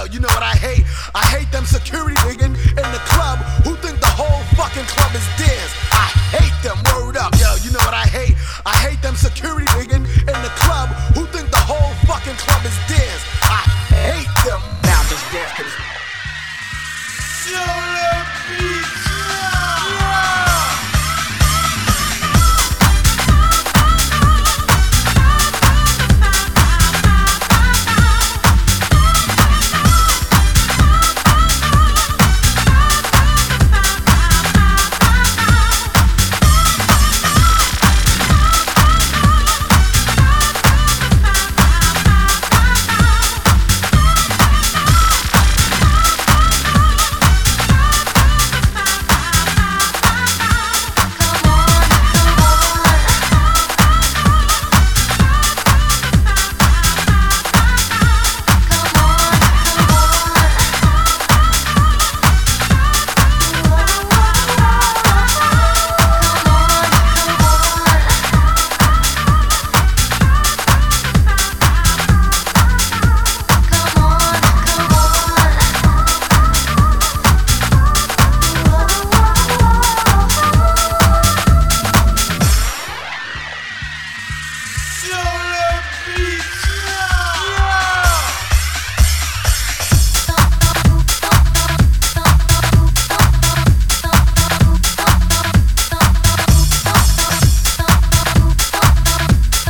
Yo, you know what I hate? I hate them security digging in the club who think the whole fucking club is theirs. I hate them, word up. Yo, you know what I hate? I hate them security digging in the club who think the whole fucking club is theirs. I hate them. Now just dance to this.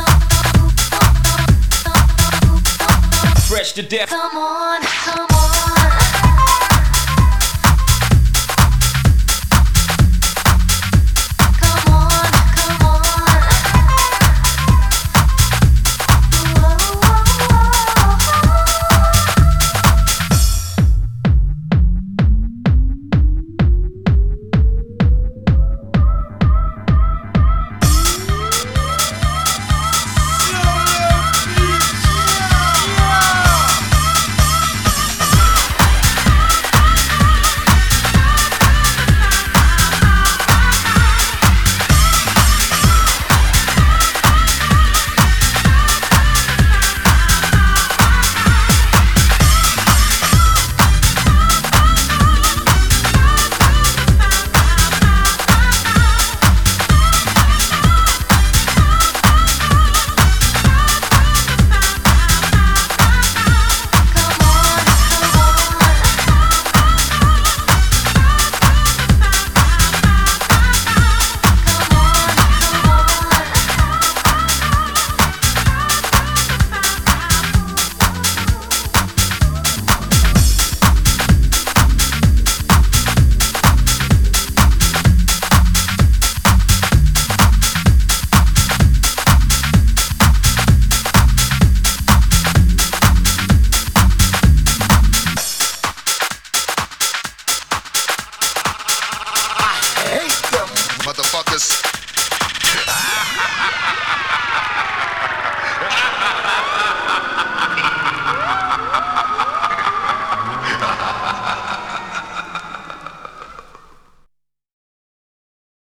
To death. Come on, come on.